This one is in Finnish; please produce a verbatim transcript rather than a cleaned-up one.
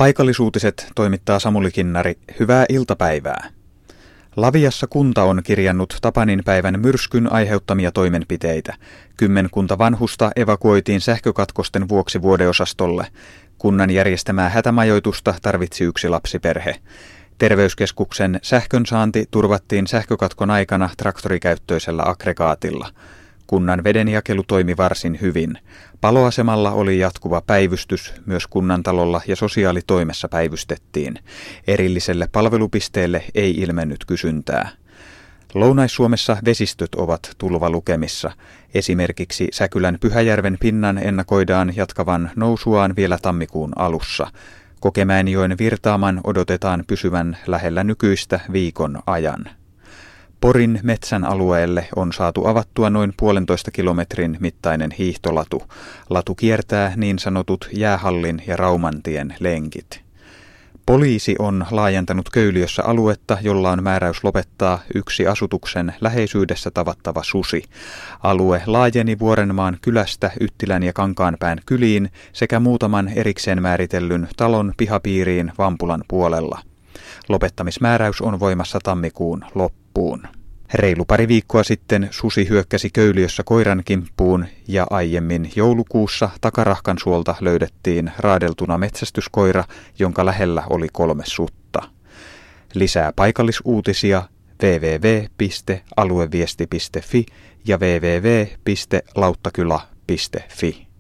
Paikallisuutiset toimittaa Samuli Kinnari. Hyvää iltapäivää. Laviassa kunta on kirjannut Tapanin päivän myrskyn aiheuttamia toimenpiteitä. Kymmenkunta vanhusta evakuoitiin sähkökatkosten vuoksi vuodeosastolle. Kunnan järjestämää hätämajoitusta tarvitsi yksi lapsiperhe. Terveyskeskuksen sähkönsaanti turvattiin sähkökatkon aikana traktorikäyttöisellä aggregaatilla. Kunnan vedenjakelu toimi varsin hyvin. Paloasemalla oli jatkuva päivystys, myös kunnantalolla ja sosiaalitoimessa päivystettiin. Erilliselle palvelupisteelle ei ilmennyt kysyntää. Lounais-Suomessa vesistöt ovat tulvalukemissa. Esimerkiksi Säkylän Pyhäjärven pinnan ennakoidaan jatkavan nousuaan vielä tammikuun alussa. Kokemäenjoen virtaaman odotetaan pysyvän lähellä nykyistä viikon ajan. Porin metsän alueelle on saatu avattua noin puolentoista kilometrin mittainen hiihtolatu. Latu kiertää niin sanotut Jäähallin ja Raumantien lenkit. Poliisi on laajentanut Köyliössä aluetta, jolla on määräys lopettaa yksi asutuksen läheisyydessä tavattava susi. Alue laajeni Vuorenmaan kylästä Yttilän ja Kankaanpään kyliin sekä muutaman erikseen määritellyn talon pihapiiriin Vampulan puolella. Lopettamismääräys on voimassa tammikuun loppuun. Reilu pari viikkoa sitten susi hyökkäsi Köyliössä koiran kimppuun ja aiemmin joulukuussa Takarahkansuolta löydettiin raadeltuna metsästyskoira, jonka lähellä oli kolme sutta. Lisää paikallisuutisia double-u double-u double-u piste alueviesti piste fi ja double-u double-u double-u piste lauttakylä piste fi.